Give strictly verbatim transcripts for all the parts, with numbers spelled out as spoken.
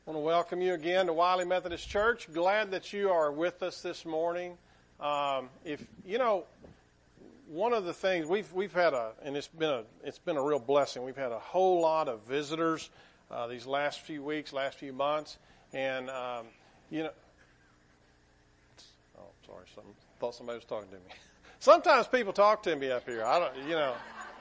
I want to welcome you again to Wiley Methodist Church. Glad that you are with us this morning. Um, if you know, one of the things we've we've had a, and it's been a it's been a real blessing. We've had a whole lot of visitors uh, these last few weeks, last few months, and um, you know. Oh, sorry, something. Thought somebody was talking to me. Sometimes people talk to me up here. I don't, you know.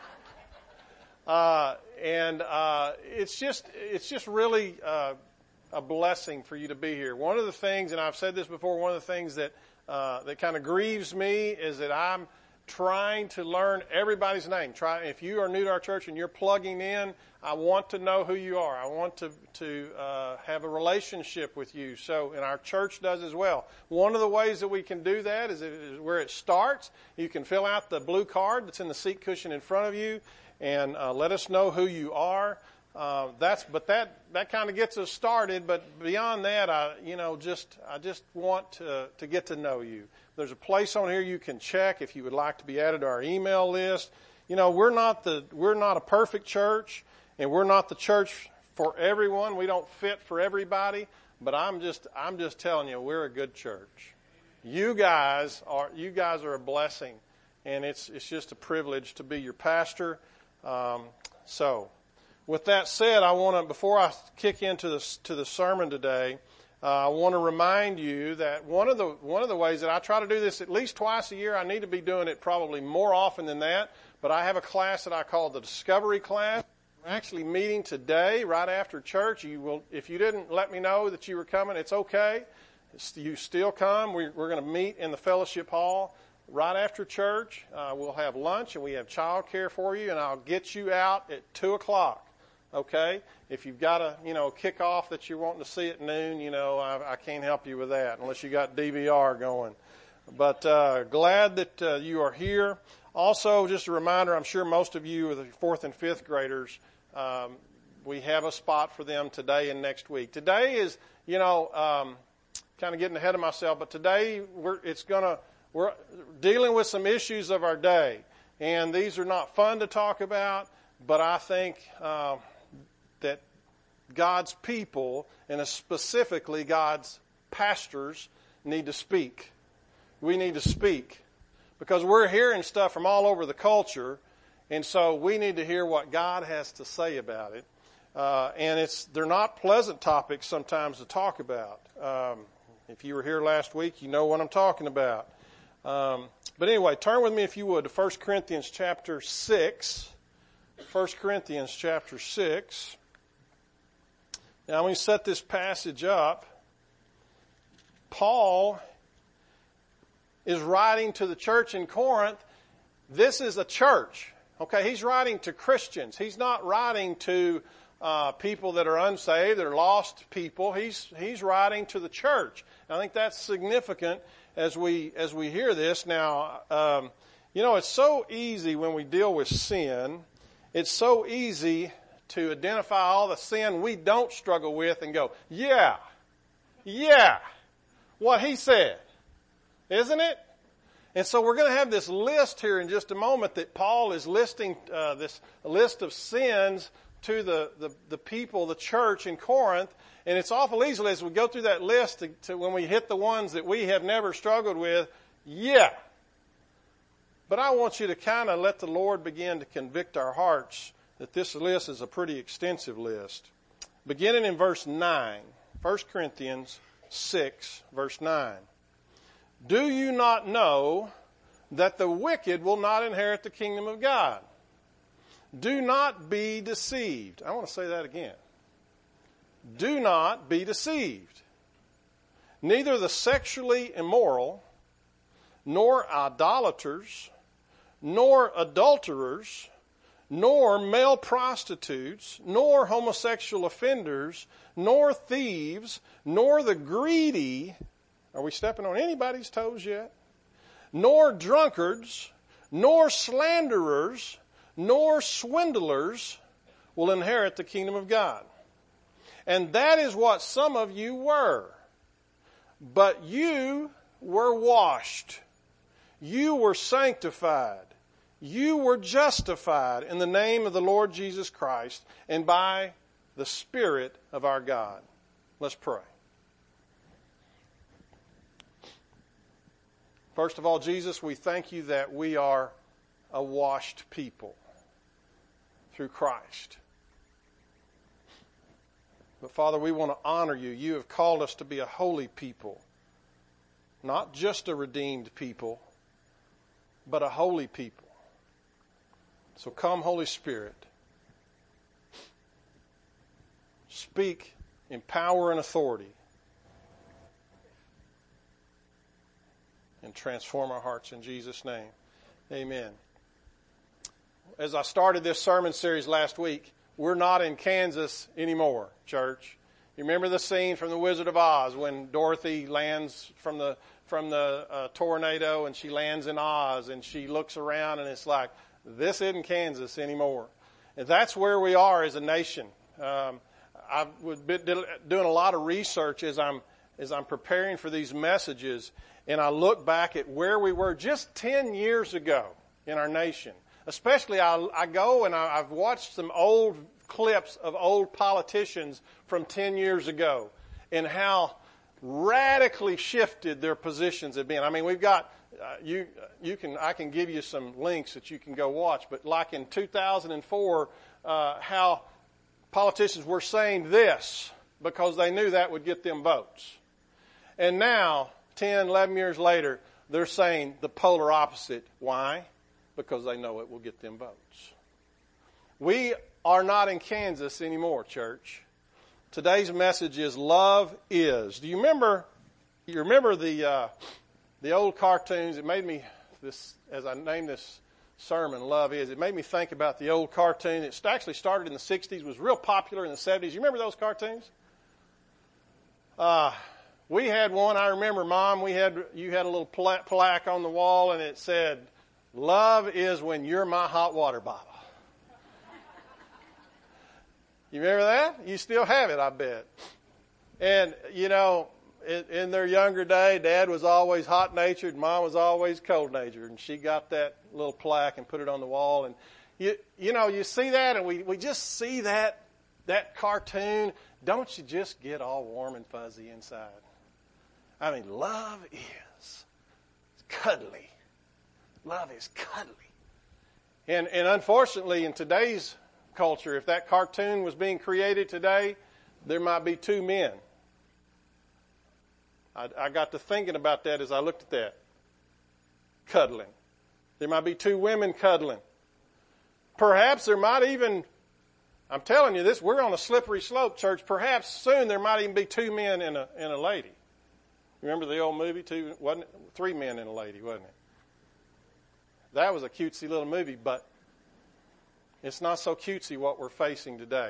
Uh, and uh, it's just it's just really. Uh, a blessing for you to be here. One of the things, and I've said this before, one of the things that uh, that kind of grieves me is that I'm trying to learn everybody's name. Try if you are new to our church and you're plugging in, I want to know who you are. I want to to uh, have a relationship with you. So, and our church does as well. One of the ways that we can do that is, is where it starts. You can fill out the blue card that's in the seat cushion in front of you, and uh, let us know who you are. Uh, that's, but that, that kind of gets us started. But beyond that, I, you know, just, I just want to, to get to know you. There's a place on here you can check if you would like to be added to our email list. You know, we're not the, we're not a perfect church, and we're not the church for everyone. We don't fit for everybody, but I'm just, I'm just telling you, we're a good church. You guys are, you guys are a blessing, and it's, it's just a privilege to be your pastor. Um, so. With that said, I want to, before I kick into the to the sermon today, uh, I want to remind you that one of the one of the ways that I try to do this at least twice a year. I need to be doing it probably more often than that. But I have a class that I call the Discovery Class. We're actually meeting today, right after church. You will, if you didn't let me know that you were coming, it's okay. It's, you still come. We, we're going to meet in the fellowship hall right after church. Uh, we'll have lunch and we have child care for you, and I'll get you out at two o'clock. Okay, if you've got a, you know, kickoff that you're wanting to see at noon, you know, I, I can't help you with that unless you got D V R going. But uh, glad that uh, you are here. Also, just a reminder, I'm sure most of you are the fourth and fifth graders. Um, we have a spot for them today and next week. Today is, you know, um, kind of getting ahead of myself, but today we're, it's gonna, we're dealing with some issues of our day, and these are not fun to talk about, but I think. Uh, that God's people, and specifically God's pastors, need to speak. We need to speak. Because we're hearing stuff from all over the culture, and so we need to hear what God has to say about it. Uh, and it's they're not pleasant topics sometimes to talk about. Um, if you were here last week, you know what I'm talking about. Um, but anyway, turn with me, if you would, to First Corinthians chapter six. First Corinthians chapter six. Now, when we set this passage up, Paul is writing to the church in Corinth. This is a church. Okay, he's writing to Christians. He's not writing to uh, people that are unsaved, that are lost people. He's he's writing to the church. I think that's significant as we as we hear this. Now, um, you know, it's so easy when we deal with sin. It's so easy to identify all the sin we don't struggle with and go, yeah, yeah, what he said, isn't it? And so we're going to have this list here in just a moment that Paul is listing, uh, this list of sins to the, the, the people, the church in Corinth. And it's awful easy as we go through that list to, to when we hit the ones that we have never struggled with, yeah. But I want you to kind of let the Lord begin to convict our hearts that this list is a pretty extensive list. Beginning in verse nine, First Corinthians six, verse nine. Do you not know that the wicked will not inherit the kingdom of God? Do not be deceived. I want to say that again. Do not be deceived. Neither the sexually immoral, nor idolaters, nor adulterers, nor male prostitutes, nor homosexual offenders, nor thieves, nor the greedy. Are we stepping on anybody's toes yet? Nor drunkards, nor slanderers, nor swindlers will inherit the kingdom of God. And that is what some of you were. But you were washed. You were sanctified. You were justified in the name of the Lord Jesus Christ and by the Spirit of our God. Let's pray. First of all, Jesus, we thank you that we are a washed people through Christ. But Father, we want to honor you. You have called us to be a holy people, not just a redeemed people, but a holy people. So come, Holy Spirit. Speak in power and authority. And transform our hearts in Jesus' name. Amen. As I started this sermon series last week, we're not in Kansas anymore, church. You remember the scene from The Wizard of Oz when Dorothy lands from the from the uh, tornado and she lands in Oz and she looks around and it's like, this isn't Kansas anymore. And that's where we are as a nation. Um, I've been doing a lot of research as I'm as I'm preparing for these messages, and I look back at where we were just ten years ago in our nation. Especially, I, I go and I, I've watched some old clips of old politicians from ten years ago and how radically shifted their positions have been. I mean, we've got, uh, you, you can, I can give you some links that you can go watch, but like in two thousand four, uh, how politicians were saying this because they knew that would get them votes. And now, ten, eleven years later, they're saying the polar opposite. Why? Because they know it will get them votes. We are not in Kansas anymore, church. Today's message is love is. Do you remember? You remember the uh, the old cartoons? It made me this as I named this sermon, "Love Is." It made me think about the old cartoon. It actually started in the sixties. Was real popular in the seventies. You remember those cartoons? Uh, we had one. I remember, Mom. We had you had a little pla- plaque on the wall, and it said, "Love is when you're my hot water bottle." You remember that? You still have it, I bet. And, you know, in, in their younger day, Dad was always hot-natured, Mom was always cold-natured. And she got that little plaque and put it on the wall. And, you you know, you see that, and we, we just see that that cartoon. Don't you just get all warm and fuzzy inside? I mean, love is cuddly. Love is cuddly. And, and unfortunately, in today's culture, if that cartoon was being created today, there might be two men. I, I got to thinking about that as I looked at that. Cuddling. There might be two women cuddling. Perhaps there might even, I'm telling you this, we're on a slippery slope, church. Perhaps soon there might even be two men and a, and a lady. Remember the old movie, two, wasn't it? Three men and a lady, wasn't it? That was a cutesy little movie, but it's not so cutesy what we're facing today.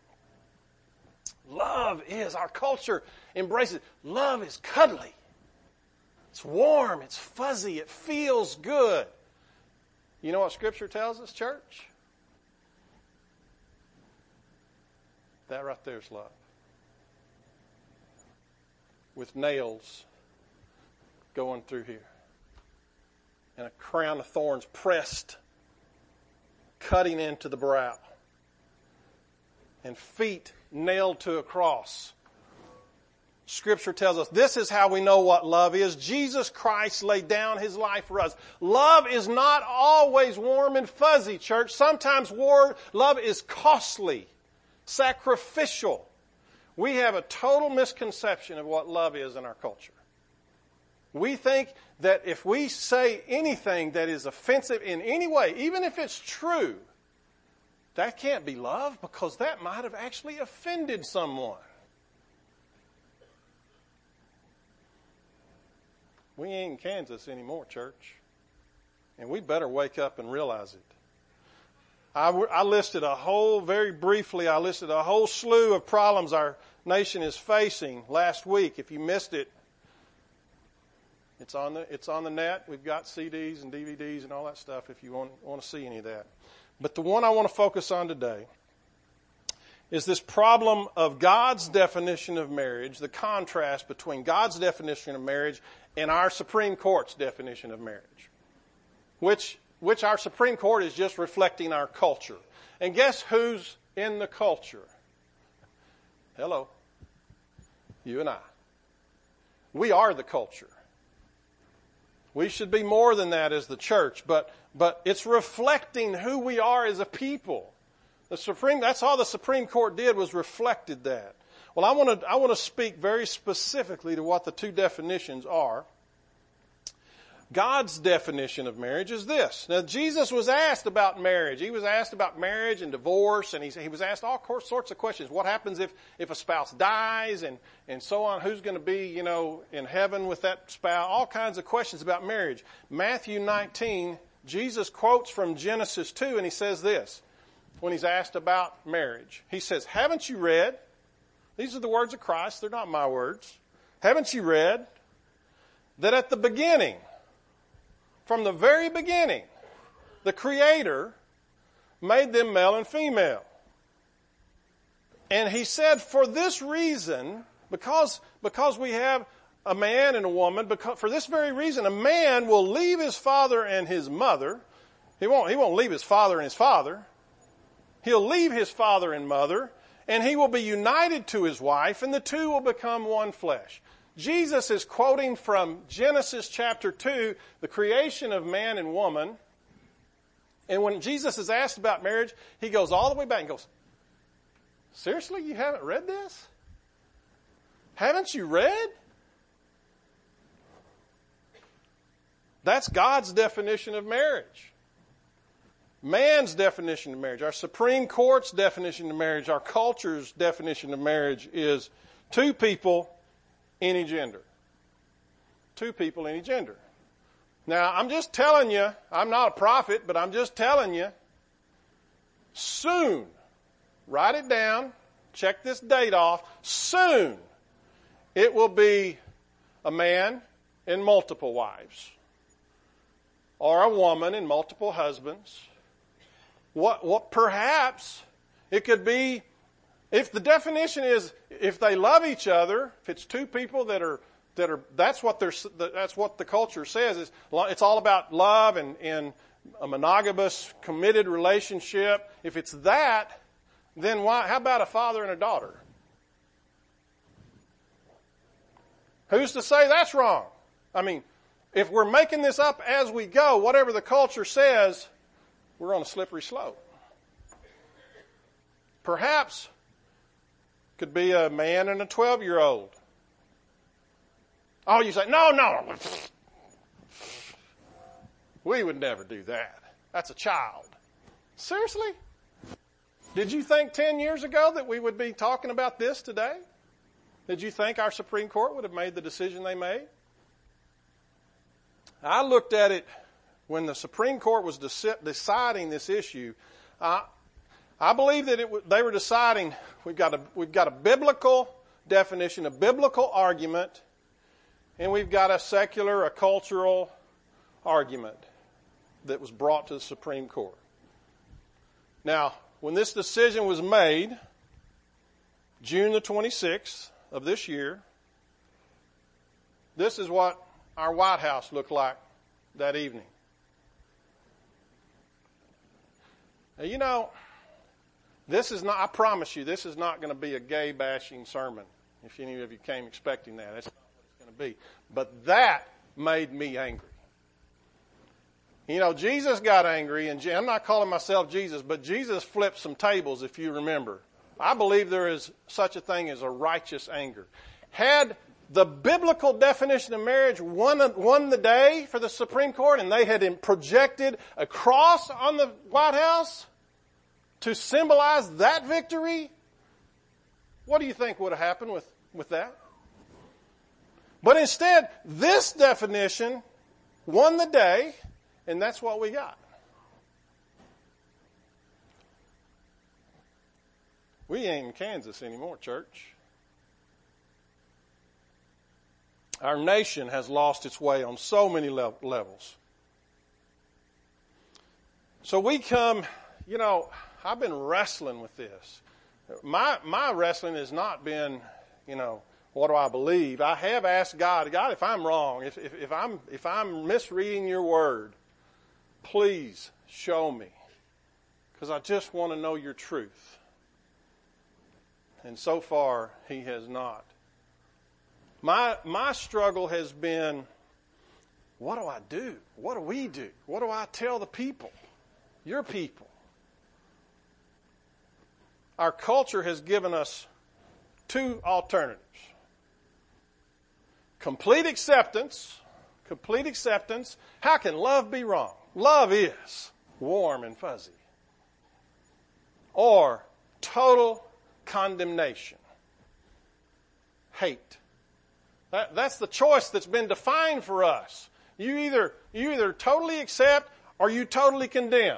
Love is, our culture embraces, love is cuddly. It's warm, it's fuzzy, it feels good. You know what Scripture tells us, church? That right there is love. With nails going through here. And a crown of thorns pressed, cutting into the brow. And feet nailed to a cross. Scripture tells us this is how we know what love is. Jesus Christ laid down His life for us. Love is not always warm and fuzzy, church. Sometimes war, love is costly, sacrificial. We have a total misconception of what love is in our culture. We think that if we say anything that is offensive in any way, even if it's true, that can't be love because that might have actually offended someone. We ain't in Kansas anymore, church. And we better wake up and realize it. I, I listed a whole, very briefly, I listed a whole slew of problems our nation is facing last week. If you missed it, It's on the it's on the net. We've got C Ds and D V Ds and all that stuff if you want, want to see any of that. But the one I want to focus on today is this problem of God's definition of marriage, the contrast between God's definition of marriage and our Supreme Court's definition of marriage, which which our Supreme Court is just reflecting our culture. And guess who's in the culture? Hello. You and I. We are the culture. We should be more than that as the church, but but it's reflecting who we are as a people. The Supreme, that's all the Supreme Court did, was reflected that. Well, I want to I want to speak very specifically to what the two definitions are. God's definition of marriage is this. Now, Jesus was asked about marriage. He was asked about marriage and divorce, and he, he was asked all sorts of questions. What happens if, if a spouse dies, and, and so on? Who's going to be, you know, in heaven with that spouse? All kinds of questions about marriage. Matthew nineteen, Jesus quotes from Genesis two, and he says this when he's asked about marriage. He says, haven't you read? These are the words of Christ. They're not my words. Haven't you read that at the beginning, from the very beginning, the Creator made them male and female. And he said, for this reason, because, because we have a man and a woman, because, for this very reason, a man will leave his father and his mother. He won't, he won't leave his father and his father. He'll leave his father and mother, and he will be united to his wife, and the two will become one flesh. Jesus is quoting from Genesis chapter two, the creation of man and woman. And when Jesus is asked about marriage, he goes all the way back and goes, seriously, you haven't read this? Haven't you read? That's God's definition of marriage. Man's definition of marriage, our Supreme Court's definition of marriage, our culture's definition of marriage is two people, any gender. Two people, any gender. Now, I'm just telling you, I'm not a prophet, but I'm just telling you, soon, write it down, check this date off, soon it will be a man and multiple wives, or a woman and multiple husbands. What, what perhaps it could be, if the definition is if they love each other, if it's two people that are that are that's what they're that's what the culture says is it's all about love and, and a monogamous committed relationship. If it's that, then why? How about a father and a daughter? Who's to say that's wrong? I mean, if we're making this up as we go, whatever the culture says, we're on a slippery slope. Perhaps could be a man and a twelve-year-old. Oh, you say, no, no. We would never do that. That's a child. Seriously? Did you think ten years ago that we would be talking about this today? Did you think our Supreme Court would have made the decision they made? I looked at it when the Supreme Court was deci- deciding this issue. I, I believe that it w- they were deciding we've got a we've got a biblical definition, a biblical argument, and we've got a secular, a cultural argument that was brought to the Supreme Court. Now, when this decision was made, June the twenty-sixth of this year, this is what our White House looked like that evening. Now, you know, this is not, I promise you, this is not going to be a gay bashing sermon. If any of you came expecting that, that's not what it's going to be. But that made me angry. You know, Jesus got angry, and I'm not calling myself Jesus, but Jesus flipped some tables, if you remember. I believe there is such a thing as a righteous anger. Had the biblical definition of marriage won, won the day for the Supreme Court, and they had projected a cross on the White House to symbolize that victory, what do you think would have happened with, with that? But instead, this definition won the day, and that's what we got. We ain't in Kansas anymore, church. Our nation has lost its way on so many le- levels. So we come, you know, I've been wrestling with this. My my wrestling has not been, you know, what do I believe? I have asked God, God, if I'm wrong, if if, if I'm if I'm misreading your word, please show me, because I just want to know your truth. And so far, He has not My, my struggle has been, what do I do? What do we do? What do I tell the people? Your people. Our culture has given us two alternatives. Complete acceptance. Complete acceptance. How can love be wrong? Love is warm and fuzzy. Or total condemnation. Hate. That, that's the choice that's been defined for us. You either, you either totally accept or you totally condemn.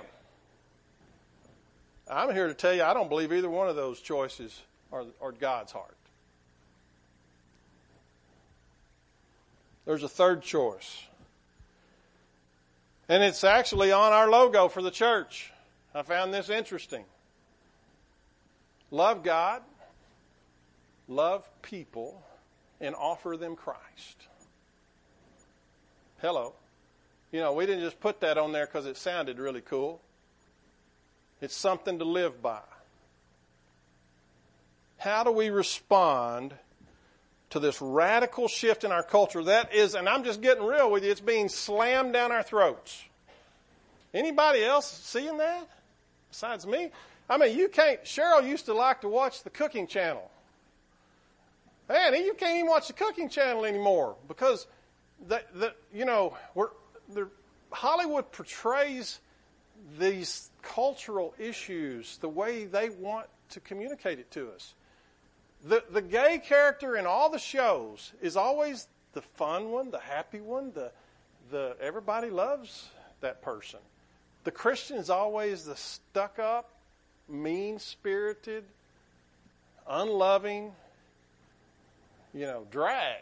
I'm here to tell you I don't believe either one of those choices are, are God's heart. There's a third choice. And it's actually on our logo for the church. I found this interesting. Love God, love people, and offer them Christ. Hello. You know, we didn't just put that on there because it sounded really cool. It's something to live by. How do we respond to this radical shift in our culture that is, and I'm just getting real with you, it's being slammed down our throats? Anybody else seeing that besides me? I mean, you can't, Cheryl used to like to watch the cooking channel. Man, you can't even watch the cooking channel anymore because, the, the, you know, we're, the, Hollywood portrays these cultural issues the way they want to communicate it to us. The, the gay character in all the shows is always the fun one, the happy one, the, the everybody loves that person. The Christian is always the stuck-up, mean-spirited, unloving, you know, drag.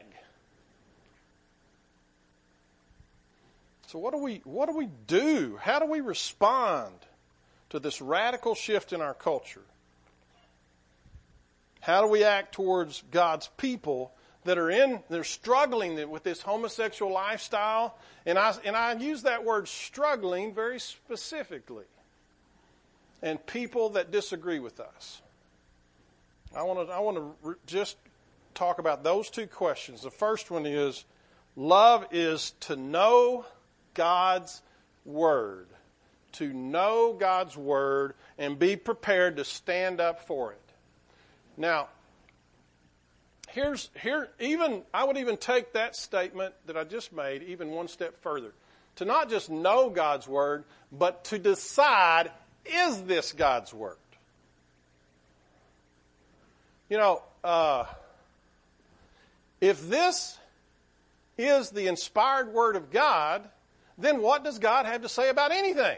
So what do we what do we do? How do we respond to this radical shift in our culture? How do we act towards God's people that are in, they're struggling with this homosexual lifestyle? And I, and I use that word struggling very specifically. And people that disagree with us. I want to, I want to re- just talk about those two questions. The first one is, love is to know God's Word. To know God's Word and be prepared to stand up for it. Now, here's, here, even, I would even take that statement that I just made even one step further. To not just know God's Word, but to decide, is this God's Word? You know, uh, if this is the inspired Word of God, then what does God have to say about anything?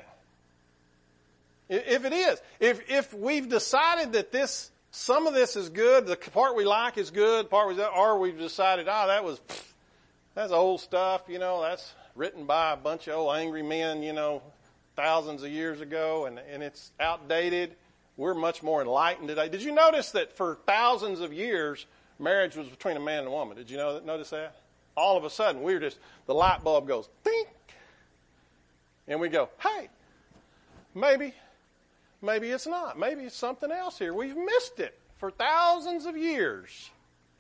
If it is, if if we've decided that this, some of this is good, the part we like is good, the part we, or we've decided, oh, that was, that's old stuff, you know, that's written by a bunch of old angry men, you know, thousands of years ago, and, and it's outdated. We're much more enlightened today. Did you notice that for thousands of years, marriage was between a man and a woman? Did you know that, notice that? All of a sudden, we're just, the light bulb goes, ding, and we go, hey, maybe, maybe it's not. Maybe it's something else here. We've missed it for thousands of years.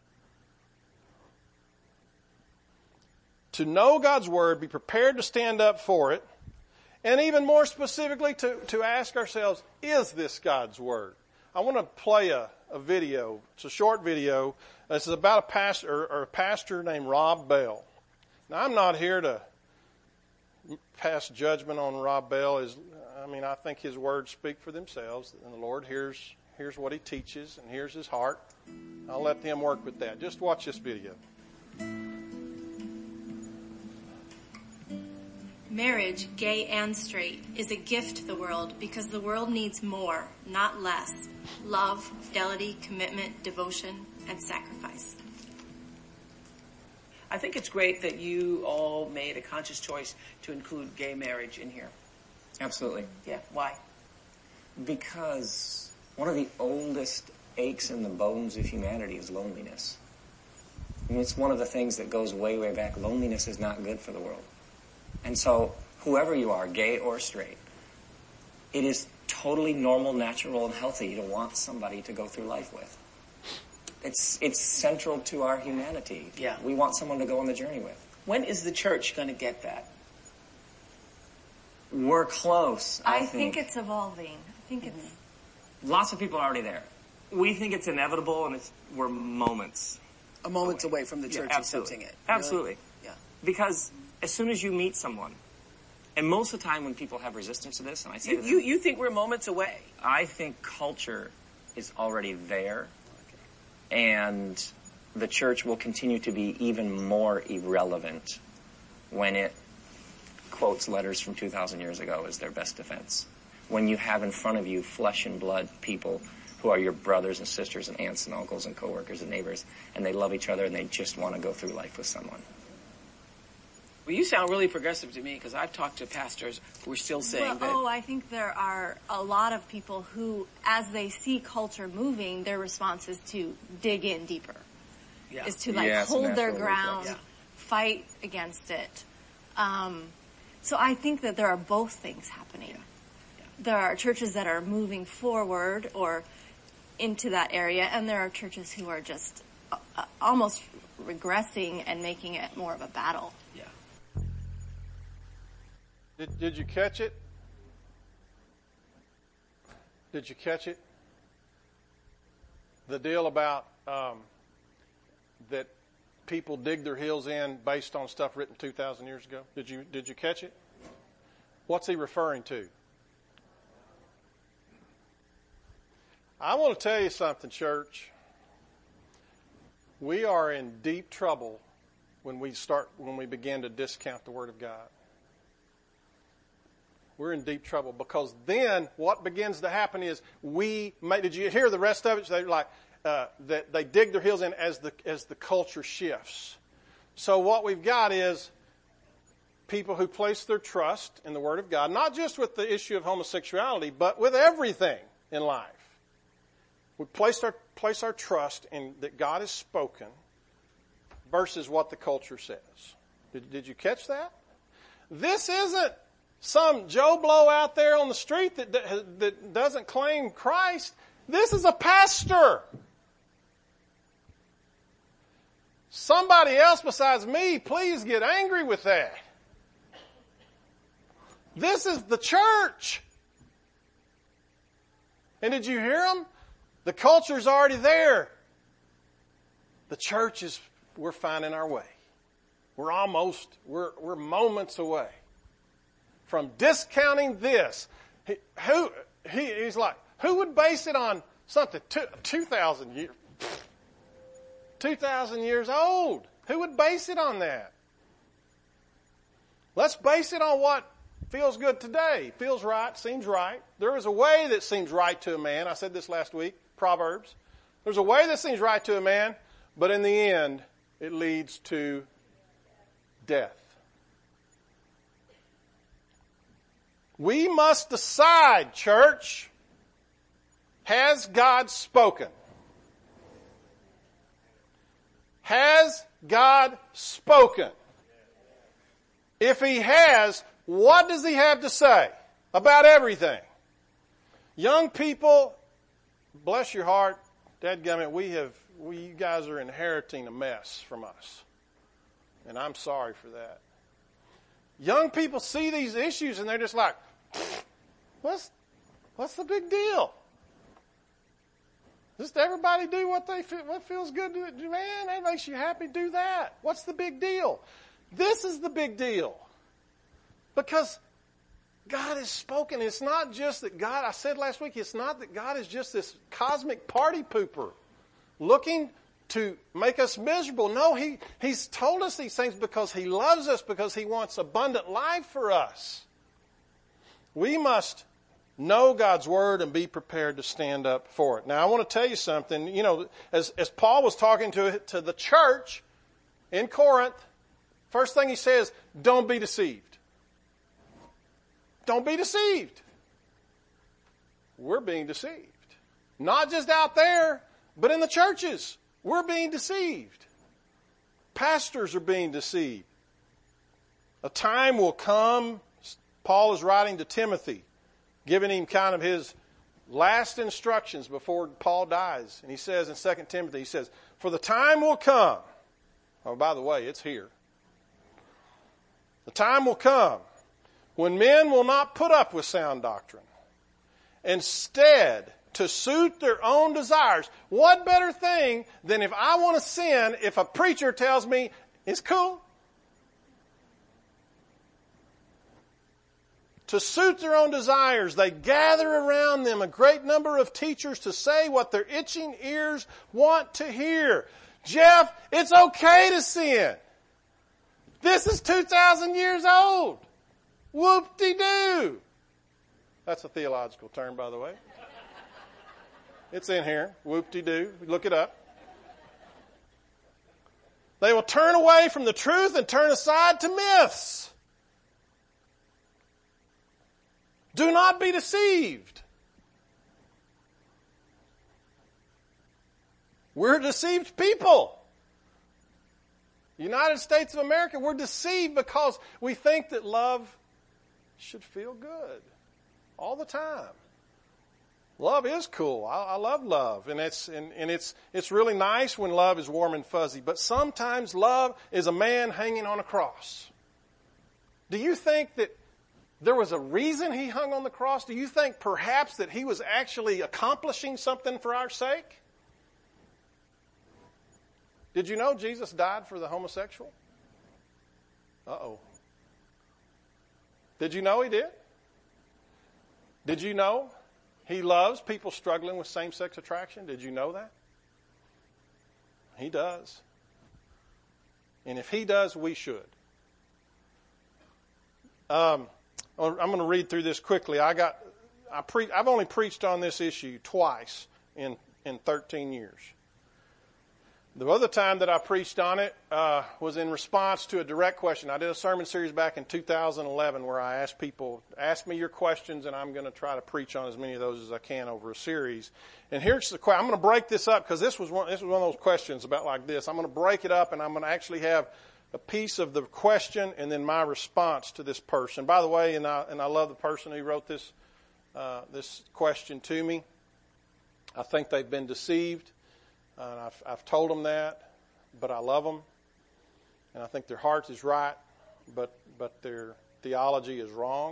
To know God's Word, be prepared to stand up for it, and even more specifically to, to ask ourselves, is this God's Word? I want to play a, a video. It's a short video. This is about a pastor, or, or a pastor named Rob Bell. Now, I'm not here to pass judgment on Rob Bell. Is, I mean, I think his words speak for themselves, and the Lord hears hears what he teaches, and hears his heart. I'll let them work with that. Just watch this video. Marriage, gay and straight, is a gift to the world because the world needs more, not less. Love, fidelity, commitment, devotion, and sacrifice. I think it's great that you all made a conscious choice to include gay marriage in here. Absolutely. Yeah, why? Because one of the oldest aches in the bones of humanity is loneliness. I mean, it's one of the things that goes way, way back. Loneliness is not good for the world. And so, whoever you are, gay or straight, it is totally normal, natural, and healthy to want somebody to go through life with. It's it's central to our humanity. Yeah. We want someone to go on the journey with. When is the church going to get that? We're close. I, I think it's evolving. I think it's... Lots of people are already there. We think it's inevitable, and it's we're moments. A moment's away from the Yeah, church absolutely. accepting it. Really? Absolutely. Yeah. Because as soon as you meet someone, and most of the time when people have resistance to this, and I say You, to them, you, you think we're moments away? I think culture is already there, and the church will continue to be even more irrelevant when it quotes letters from two thousand years ago as their best defense. When you have in front of you flesh and blood people who are your brothers and sisters and aunts and uncles and coworkers and neighbors, and they love each other and they just want to go through life with someone. Well, you sound really progressive to me because I've talked to pastors who are still saying well, that. oh, I think there are a lot of people who, as they see culture moving, their response is to dig in deeper. Yeah. Is to like Yeah, it's a hold their natural ground, reflex. Yeah. fight against it. Um, so I think that there are both things happening. Yeah. Yeah. There are churches that are moving forward or into that area, and there are churches who are just uh, uh, almost regressing and making it more of a battle. Yeah. Did, did you catch it? Did you catch it? The deal about um, that people dig their heels in based on stuff written two thousand years ago. Did you did you catch it? What's he referring to? I want to tell you something, church. We are in deep trouble when we start when we begin to discount the Word of God. We're in deep trouble because then what begins to happen is we may, did you hear the rest of it? They're like, uh, that they dig their heels in as the, as the culture shifts. So what we've got is people who place their trust in the Word of God, not just with the issue of homosexuality, but with everything in life. We place our, place our trust in that God has spoken versus what the culture says. Did, did you catch that? This isn't some Joe Blow out there on the street that, that, that doesn't claim Christ. This is a pastor. Somebody else besides me, please get angry with that. This is the church. And did you hear him? The culture's already there. The church is, we're finding our way. We're almost, we're, we're moments away from discounting this. He, who, he, he's like, who would base it on something two, two thousand years, two thousand years old? Who would base it on that? Let's base it on what feels good today. Feels right, seems right. There is a way that seems right to a man. I said this last week, Proverbs. There's a way that seems right to a man, but in the end, it leads to death. We must decide, church, has God spoken? Has God spoken? If He has, what does He have to say about everything? Young people, bless your heart, dadgummit, we have, we, you guys are inheriting a mess from us. And I'm sorry for that. Young people see these issues and they're just like, what's, what's the big deal? Just everybody do what they feel, what feels good to do. Man, that makes you happy, do that. What's the big deal? This is the big deal. Because God has spoken. It's not just that God, I said last week, it's not that God is just this cosmic party pooper looking to make us miserable. No, he, He's told us these things because He loves us, because He wants abundant life for us. We must know God's Word and be prepared to stand up for it. Now, I want to tell you something. You know, as, as Paul was talking to, to the church in Corinth, first thing he says, don't be deceived. Don't be deceived. We're being deceived. Not just out there, but in the churches. We're being deceived. Pastors are being deceived. A time will come, Paul is writing to Timothy, giving him kind of his last instructions before Paul dies. And he says in Second Timothy, he says, for the time will come. Oh, by the way, it's here. The time will come when men will not put up with sound doctrine. Instead, to suit their own desires. What better thing than if I want to sin, if a preacher tells me it's cool? To suit their own desires, they gather around them a great number of teachers to say what their itching ears want to hear. Jeff, it's okay to sin. This is two thousand years old. Whoop-de-doo. That's a theological term, by the way. It's in here. Whoop-de-doo. Look it up. They will turn away from the truth and turn aside to myths. Do not be deceived. We're deceived people. United States of America, we're deceived because we think that love should feel good all the time. Love is cool. I, I love love, and it's and, and it's it's really nice when love is warm and fuzzy. But sometimes love is a man hanging on a cross. Do you think that there was a reason he hung on the cross? Do you think perhaps that he was actually accomplishing something for our sake? Did you know Jesus died for the homosexual? Uh-oh. Did you know he did? Did you know he loves people struggling with same-sex attraction? Did you know that? He does. And if he does, we should. Um, I'm going to read through this quickly. I got, I pre, I've only preached on this issue twice in, in thirteen years. The other time that I preached on it uh, was in response to a direct question. I did a sermon series back in two thousand eleven where I asked people, ask me your questions, and I'm going to try to preach on as many of those as I can over a series. And here's the question. I'm going to break this up because this was one, this was one of those questions about like this. I'm going to break it up, and I'm going to actually have a piece of the question and then my response to this person. By the way, and I, and I love the person who wrote this uh, this question to me. I think they've been deceived. Uh, and I've, I've told them that, but I love them, and I think their heart is right, but but their theology is wrong.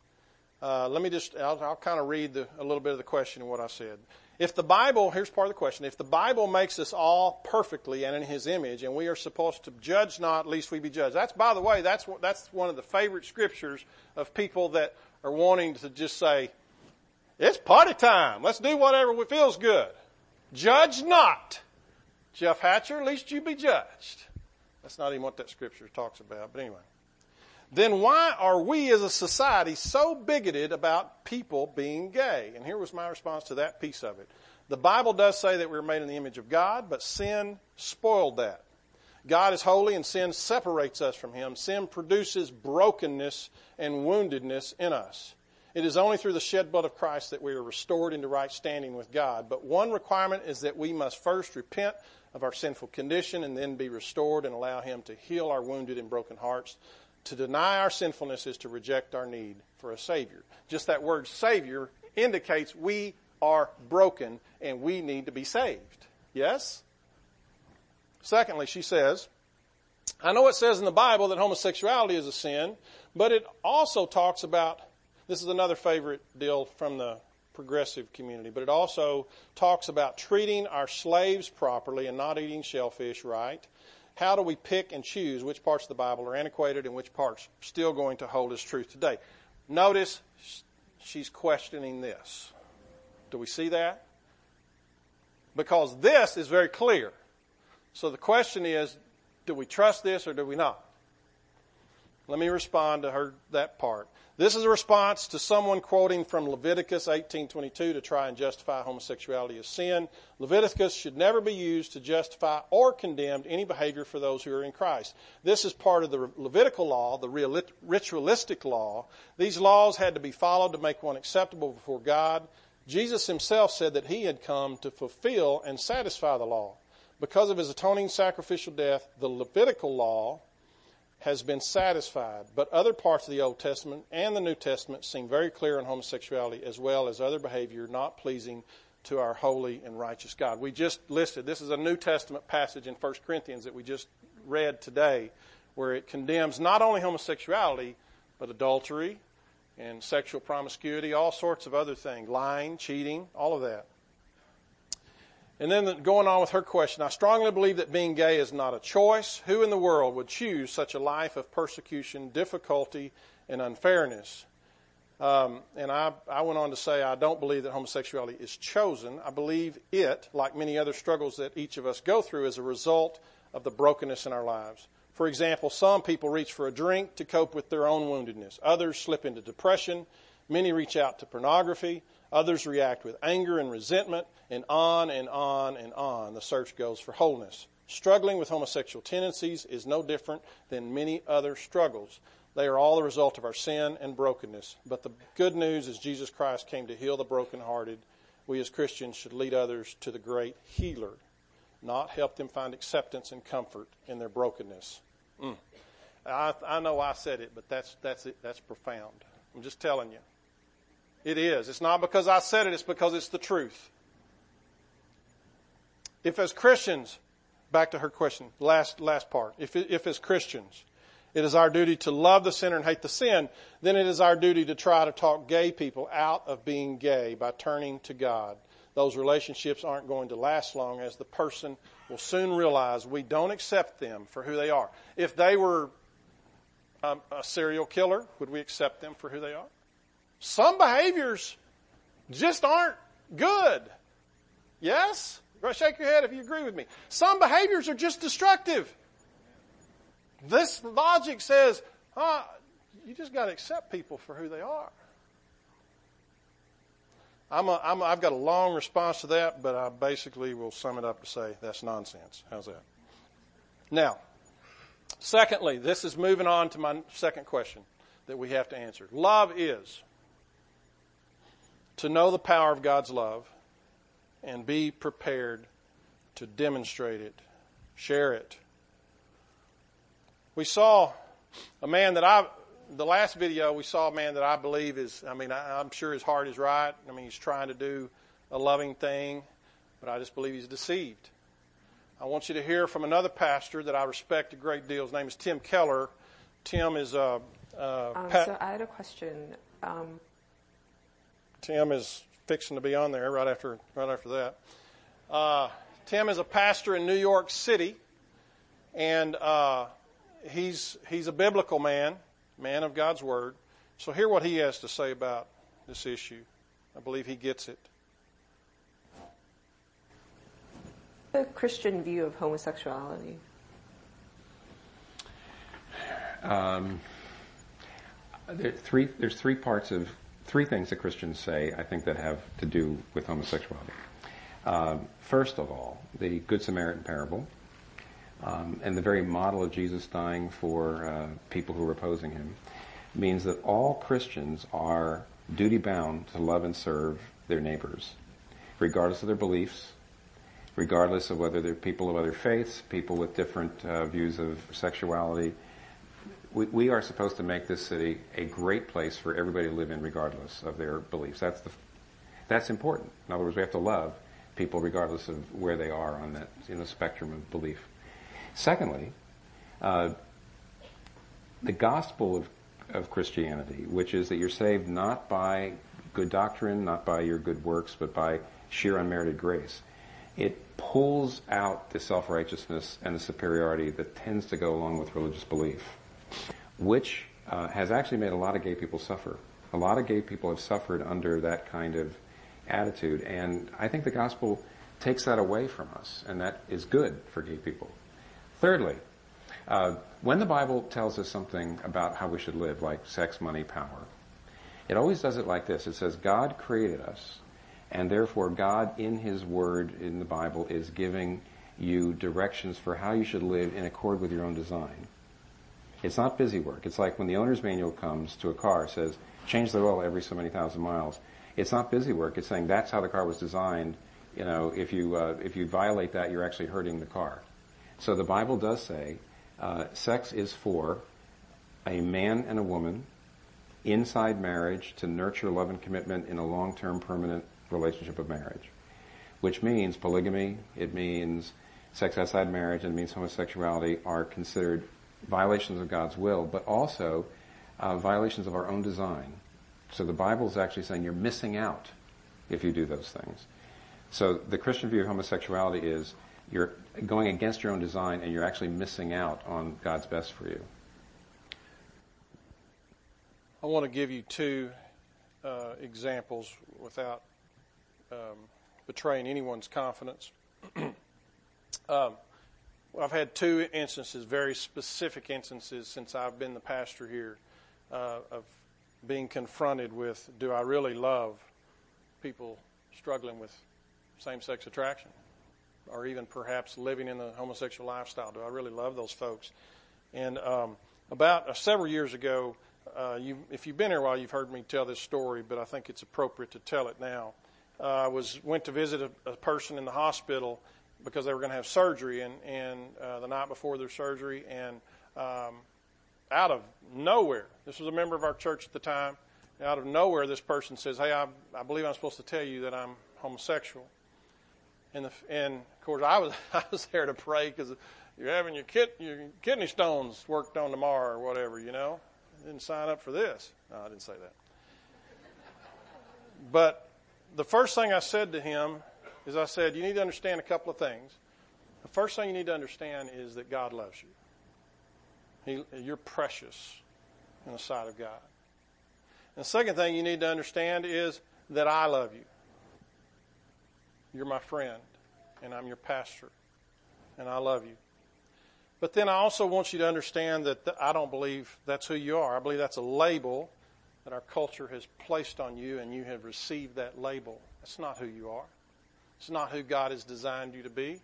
Uh, let me just, I'll, I'll kind of read the, a little bit of the question and what I said. If the Bible, here's part of the question, if the Bible makes us all perfectly and in His image, and we are supposed to judge not, lest we be judged. That's, by the way, that's that's one of the favorite scriptures of people that are wanting to just say, it's party time. Let's do whatever feels good. Judge not. Jeff Hatcher, lest you be judged. That's not even what that scripture talks about, but anyway. Then why are we as a society so bigoted about people being gay? And here was my response to that piece of it. The Bible does say that we're made in the image of God, but sin spoiled that. God is holy and sin separates us from Him. Sin produces brokenness and woundedness in us. It is only through the shed blood of Christ that we are restored into right standing with God. But one requirement is that we must first repent of our sinful condition and then be restored and allow Him to heal our wounded and broken hearts. To deny our sinfulness is to reject our need for a Savior. Just that word Savior indicates we are broken and we need to be saved. Yes? Secondly, she says, I know it says in the Bible that homosexuality is a sin, but it also talks about, this is another favorite deal from the progressive community, but it also talks about treating our slaves properly and not eating shellfish right. How do we pick and choose which parts of the Bible are antiquated and which parts are still going to hold as truth today? Notice she's questioning this. Do we see that? Because this is very clear. So the question is, do we trust this or do we not? Let me respond to her that part. This is a response to someone quoting from Leviticus eighteen twenty-two to try and justify homosexuality as sin. Leviticus should never be used to justify or condemn any behavior for those who are in Christ. This is part of the Levitical law, the ritualistic law. These laws had to be followed to make one acceptable before God. Jesus Himself said that He had come to fulfill and satisfy the law. Because of His atoning sacrificial death, the Levitical law has been satisfied, but other parts of the Old Testament and the New Testament seem very clear on homosexuality as well as other behavior not pleasing to our holy and righteous God. We just listed, this is a New Testament passage in First Corinthians that we just read today, where it condemns not only homosexuality, but adultery and sexual promiscuity, all sorts of other things, lying, cheating, all of that. And then going on with her question, I strongly believe that being gay is not a choice. Who in the world would choose such a life of persecution, difficulty, and unfairness? Um, and I, I went on to say I don't believe that homosexuality is chosen. I believe it, like many other struggles that each of us go through, is a result of the brokenness in our lives. For example, some people reach for a drink to cope with their own woundedness. Others slip into depression. Many reach out to pornography. Others react with anger and resentment, and on and on and on the search goes for wholeness. Struggling with homosexual tendencies is no different than many other struggles. They are all the result of our sin and brokenness. But the good news is Jesus Christ came to heal the brokenhearted. We as Christians should lead others to the great healer, not help them find acceptance and comfort in their brokenness. Mm. I, I know I said it, but that's that's it. That's profound. I'm just telling you. It is. It's not because I said it, it's because it's the truth. If as Christians, back to her question, last last part, if if as Christians, it is our duty to love the sinner and hate the sin, then it is our duty to try to talk gay people out of being gay by turning to God. Those relationships aren't going to last long, as the person will soon realize we don't accept them for who they are. If they were um, a serial killer, would we accept them for who they are? Some behaviors just aren't good. Yes? Shake your head if you agree with me. Some behaviors are just destructive. This logic says, huh, you just got to accept people for who they are. I'm a, I'm a, I've got a long response to that, but I basically will sum it up to say that's nonsense. How's that? Now, secondly, this is moving on to my second question that we have to answer. Love is to know the power of God's love and be prepared to demonstrate it, share it. We saw a man that I, the last video, we saw a man that I believe is, I mean, I, I'm sure his heart is right. I mean, he's trying to do a loving thing, but I just believe he's deceived. I want you to hear from another pastor that I respect a great deal. His name is Tim Keller. Tim is a... Uh, um, pa- so I had a question. Um, Tim is fixing to be on there right after right after that. Uh, Tim is a pastor in New York City, and uh, he's he's a biblical man, man of God's Word. So hear what he has to say about this issue. I believe he gets it. The Christian view of homosexuality. Um, there three, there's three parts of, three things that Christians say, I think, that have to do with homosexuality. Um, first of all, the Good Samaritan parable, um, and the very model of Jesus dying for uh, people who are opposing him, means that all Christians are duty-bound to love and serve their neighbors, regardless of their beliefs, regardless of whether they're people of other faiths, people with different uh, views of sexuality. We, we are supposed to make this city a great place for everybody to live in, regardless of their beliefs. That's the, that's important. In other words, we have to love people regardless of where they are on that, in the spectrum of belief. Secondly, uh, the gospel of, of Christianity, which is that you're saved not by good doctrine, not by your good works, but by sheer unmerited grace. It pulls out the self-righteousness and the superiority that tends to go along with religious belief, which uh, has actually made a lot of gay people suffer. A lot of gay people have suffered under that kind of attitude, and I think the gospel takes that away from us, and that is good for gay people. Thirdly, uh, when the Bible tells us something about how we should live, like sex, money, power, it always does it like this. It says, God created us, and therefore God in His Word in the Bible is giving you directions for how you should live in accord with your own design. It's not busy work. It's like when the owner's manual comes to a car, it says, change the oil every so many thousand miles. It's not busy work. It's saying that's how the car was designed. You know, if you uh, if you violate that, you're actually hurting the car. So the Bible does say uh, sex is for a man and a woman inside marriage to nurture love and commitment in a long-term permanent relationship of marriage, which means polygamy, it means sex outside marriage, and it means homosexuality are considered violations of God's will, but also uh, violations of our own design. So the Bible is actually saying you're missing out if you do those things. So the Christian view of homosexuality is you're going against your own design and you're actually missing out on God's best for you. I want to give you two uh, examples without um, betraying anyone's confidence. um, I've had two instances, very specific instances, since I've been the pastor here, uh, of being confronted with, do I really love people struggling with same-sex attraction, or even perhaps living in the homosexual lifestyle? Do I really love those folks? And um, about uh, several years ago, uh, you, if you've been here a while, you've heard me tell this story, but I think it's appropriate to tell it now. Uh, I was went to visit a, a person in the hospital because they were going to have surgery, and, and uh, the night before their surgery, and um, out of nowhere, this was a member of our church at the time, out of nowhere this person says, hey, I, I believe I'm supposed to tell you that I'm homosexual. And, the, and of course, I was I was there to pray because you're having your, kid, your kidney stones worked on tomorrow or whatever, you know. I didn't sign up for this. No, I didn't say that. But the first thing I said to him is I said, you need to understand a couple of things. The first thing you need to understand is that God loves you. He, you're precious in the sight of God. And the second thing you need to understand is that I love you. You're my friend, and I'm your pastor, and I love you. But then I also want you to understand that th- I don't believe that's who you are. I believe that's a label that our culture has placed on you, and you have received that label. That's not who you are. It's not who God has designed you to be.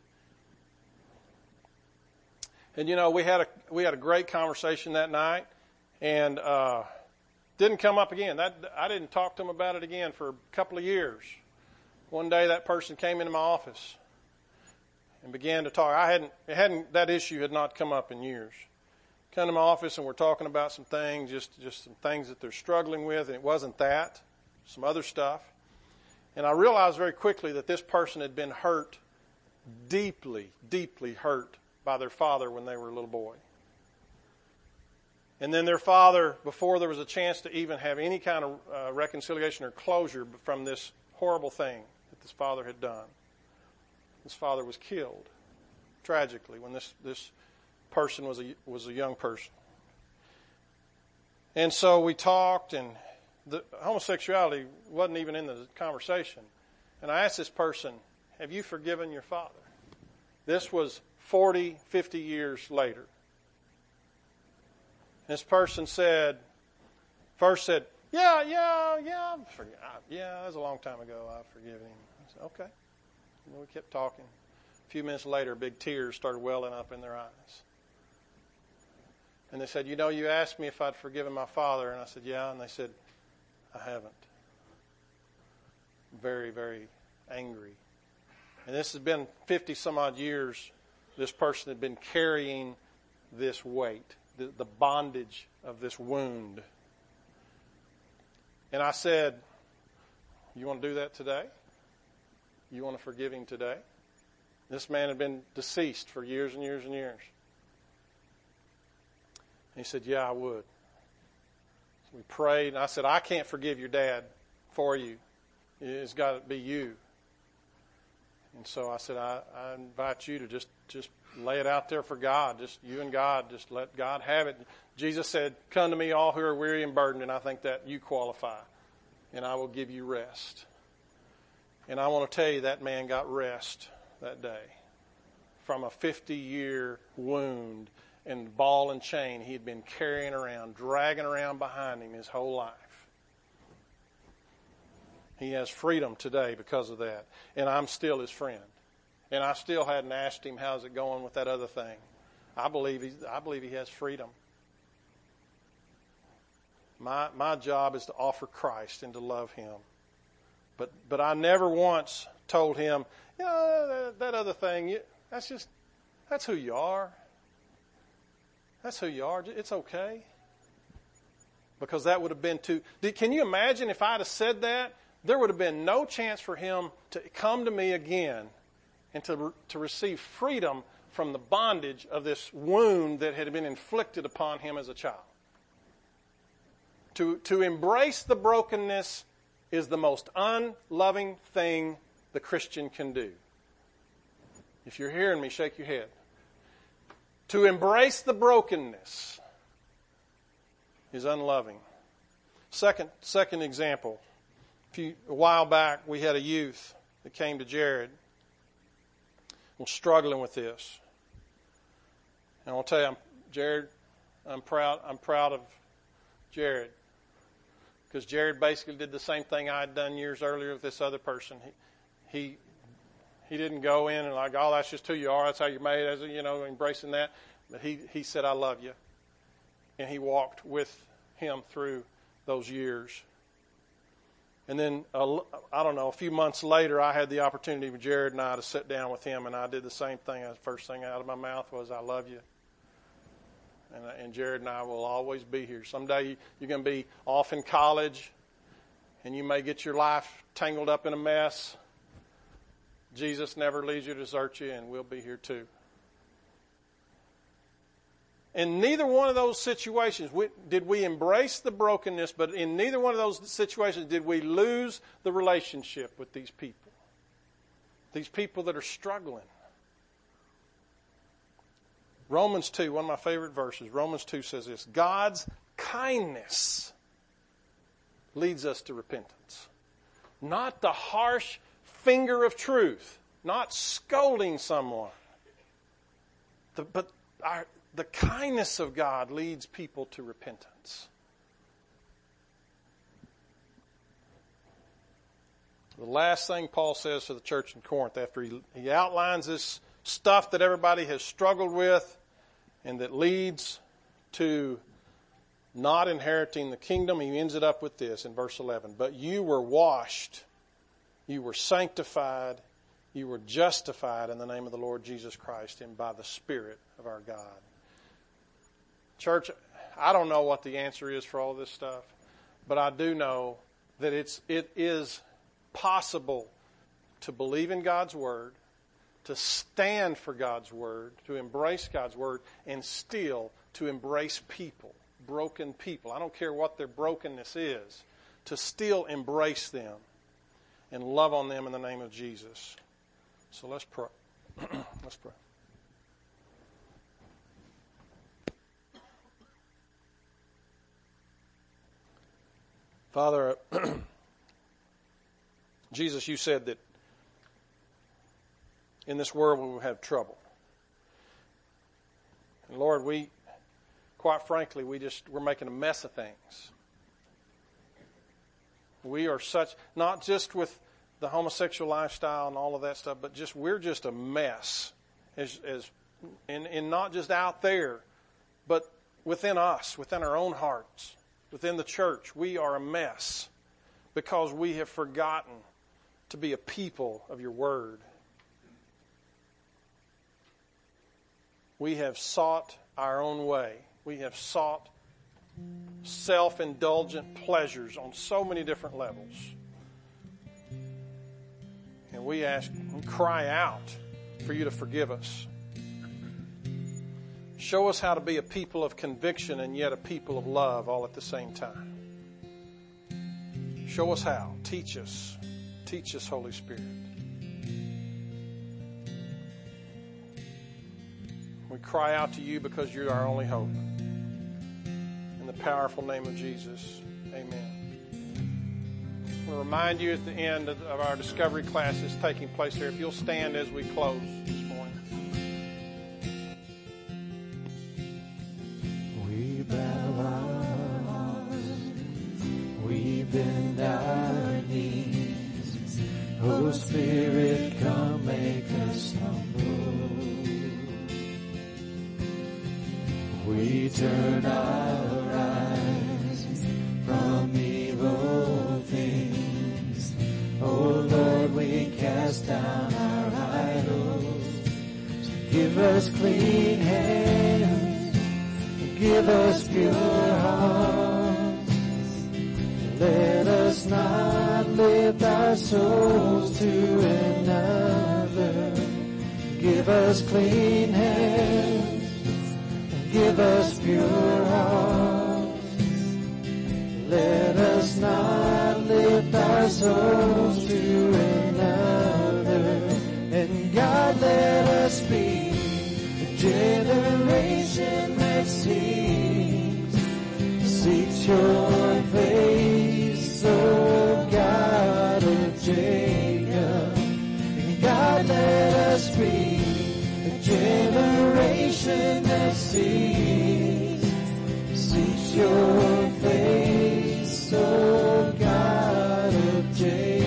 And you know, we had a we had a great conversation that night, and uh, didn't come up again. That I didn't talk to him about it again for a couple of years. One day, that person came into my office and began to talk. I hadn't, it hadn't, that issue had not come up in years. Come to my office and we're talking about some things, just, just some things that they're struggling with, and it wasn't that, some other stuff. And I realized very quickly that this person had been hurt, deeply, deeply hurt by their father when they were a little boy. And then their father, before there was a chance to even have any kind of uh, reconciliation or closure from this horrible thing that this father had done, this father was killed tragically when this, this person was a, was a young person. And so we talked, and the homosexuality wasn't even in the conversation. And I asked this person, have you forgiven your father? This was forty, fifty years later. This person said, first said, yeah, yeah, yeah, I'm forg- yeah, that was a long time ago. I've forgiven him. I said, okay. And we kept talking. A few minutes later, big tears started welling up in their eyes. And they said, you know, you asked me if I'd forgiven my father. And I said, yeah. And they said, I haven't. Very, very angry. And this has been fifty some odd years. This person had been carrying this weight, the, the bondage of this wound. And I said, you want to do that today? You want to forgive him today? This man had been deceased for years and years and years. And he said, yeah, I would. So we prayed, and I said, I can't forgive your dad for you. It's got to be you. And so I said, I, I invite you to just, just lay it out there for God. Just you and God, just let God have it. Jesus said, come to me all who are weary and burdened, and I think that you qualify, and I will give you rest. And I want to tell you that man got rest that day from a fifty-year wound and ball and chain he had been carrying around, dragging around behind him his whole life. He has freedom today because of that. And I'm still his friend. And I still hadn't asked him, how's it going with that other thing? I believe he's, I believe he has freedom. My my job is to offer Christ and to love him. But but I never once told him, you know, that, that other thing, you, that's just, that's who you are. That's who you are. It's okay. because that would have been too... Can you imagine if I'd have said that? There would have been no chance for him to come to me again and to, to receive freedom from the bondage of this wound that had been inflicted upon him as a child. To, to embrace the brokenness is the most unloving thing the Christian can do. If you're hearing me, shake your head. To embrace the brokenness is unloving. Second, second example. A, few, a while back, we had a youth that came to Jared and struggling with this. And I'll tell you, I'm, Jared, I'm proud. I'm proud of Jared because Jared basically did the same thing I had done years earlier with this other person. He, he, he didn't go in and like, oh, that's just who you are. That's how you're made. As you know, embracing that. But he, he said, I love you, and he walked with him through those years. And then, uh, I don't know, a few months later, I had the opportunity with Jared and I to sit down with him, and I did the same thing. The first thing out of my mouth was, I love you. And, and Jared and I will always be here. Someday you're going to be off in college, and you may get your life tangled up in a mess. Jesus never leaves you to desert you, and we'll be here too. In neither one of those situations we, did we embrace the brokenness, but in neither one of those situations did we lose the relationship with these people. These people that are struggling. Romans two, one of my favorite verses, Romans two says this, God's kindness leads us to repentance. Not the harsh finger of truth, not scolding someone, the, but our The kindness of God leads people to repentance. The last thing Paul says to the church in Corinth after he, he outlines this stuff that everybody has struggled with and that leads to not inheriting the kingdom, he ends it up with this in verse eleven. But you were washed, you were sanctified, you were justified in the name of the Lord Jesus Christ and by the Spirit of our God. Church, I don't know what the answer is for all this stuff, but I do know that it's it is possible to believe in God's Word, to stand for God's Word, to embrace God's Word, and still to embrace people, broken people. I don't care what their brokenness is, to still embrace them and love on them in the name of Jesus. So let's pray. Let's pray. Father, Jesus, you said that in this world we will have trouble. And Lord, we, quite frankly, we just, we're making a mess of things. We are such, not just with the homosexual lifestyle and all of that stuff, but just, we're just a mess. As, as, and, and not just out there, but within us, within our own hearts. Within the church, we are a mess because we have forgotten to be a people of your word. We have sought our own way. We have sought self-indulgent pleasures on so many different levels. And we ask, we cry out for you to forgive us. Show us how to be a people of conviction and yet a people of love all at the same time. Show us how. Teach us. Teach us, Holy Spirit. We cry out to you because you're our only hope. In the powerful name of Jesus, amen. I want to remind you at the end of our discovery class that's taking place here, if you'll stand as we close this morning. We bow our hearts, we bend our knees. Oh Spirit, come make us humble. We turn our eyes from evil things. Oh Lord, we cast down our idols. Give us clean hands, give us pure hearts. souls to another. Give us clean hands, give us pure hearts. Let us not lift our souls to another. And God, let us be a generation that seeks, seeks your face, O God of Jacob. And God, let us be a generation that seeks, seeks your face, O God of Jacob.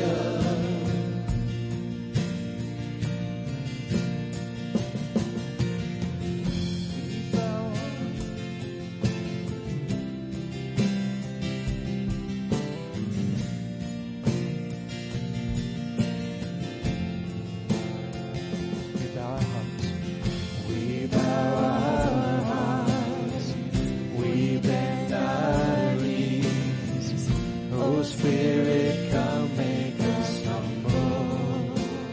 Spirit, come make us humble.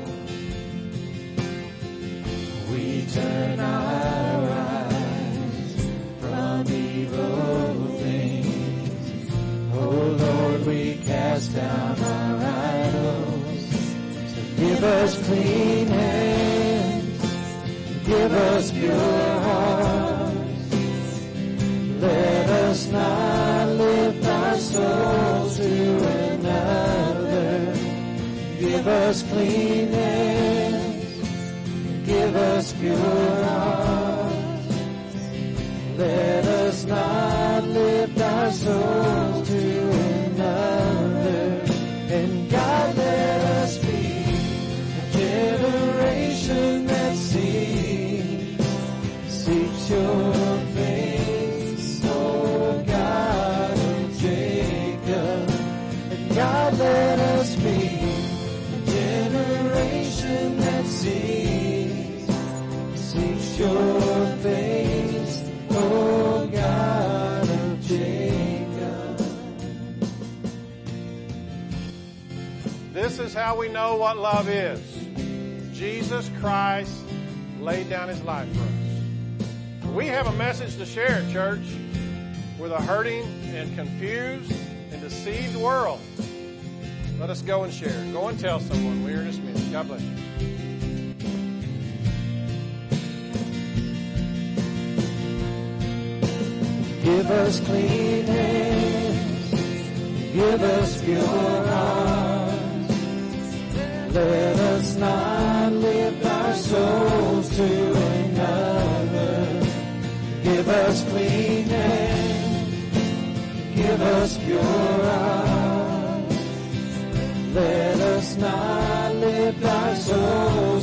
We turn our eyes from evil things. Oh Lord, we cast down our idols. So give us clean hands, give us pure hearts. Let us not lift our souls to another. Give us clean hands, give us pure hearts. Let us not lift our souls to another. And God, let us be a generation that seeks, seeks your face, O God of Jacob. And God, let us be a generation that seeks, seeks your face, O God of Jacob. This is how we know what love is. Jesus Christ laid down his life for us. We have a message to share, church, with a hurting and confused and deceived world. Let us go and share. Go and tell someone. We are dismissed. God bless you. Give us clean hands, give us pure hearts. Let us not lift our souls to another. Give us clean hands, give us pure hearts. Let us not lift our souls